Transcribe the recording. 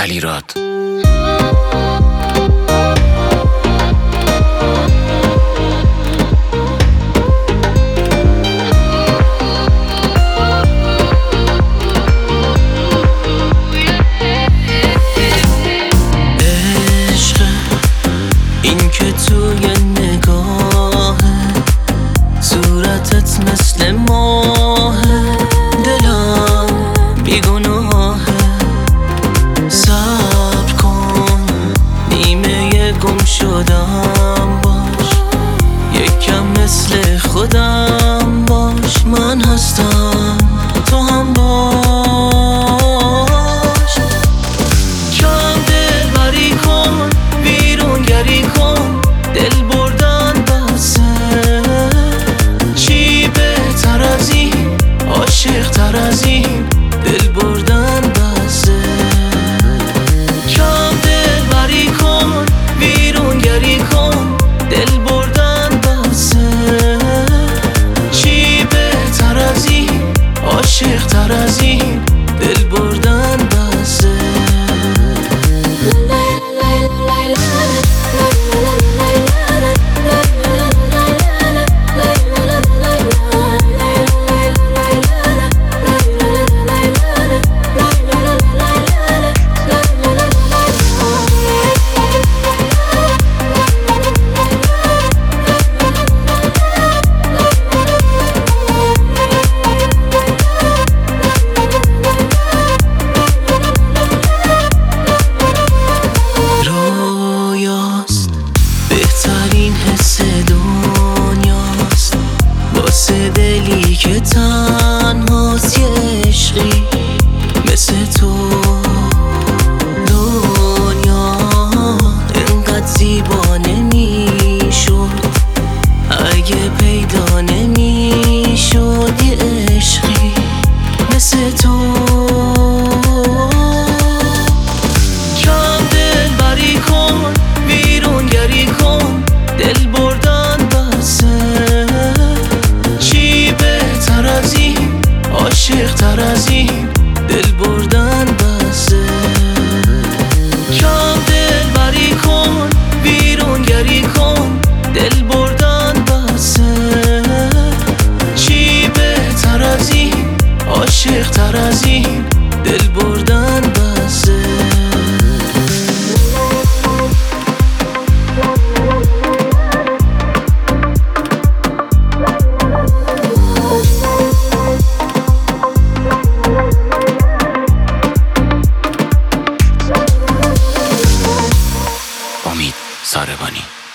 علیراد. این که توی نگاه صورتت مثل ماه، دلم بیگناهه. صبر کن نیمه گم شدم باش، یکم مثل خودم باش. من هستم تو هم باش. کم دلبری کن، ویرونگری کن، دل بردن بسه. چی بهتر از این، عاشق تر از این، دل بردن بسه. کم دلبری کن، ویرونگری کن، دل بردن بسه. چی بهتر از این، عاشق تر از این، دل بردن بسه. بهترین حس دنیاست واسه دلی که تنهاست. یه عشقی مثل تو دنیا انقدر زیبا نمیشد اگه پیدا نمیشد. یه عشقی مثل تو. کم دلبری کن، ویرونگری کن، دل بردن بسه. چی بهتر از این، عاشق تر از این، دل بردن بسه. کم دلبری کن، ویرونگری کن، دل بردن بسه. چی بهتر از این، عاشق تر از این، دل بردن بسه. امید ساربانی.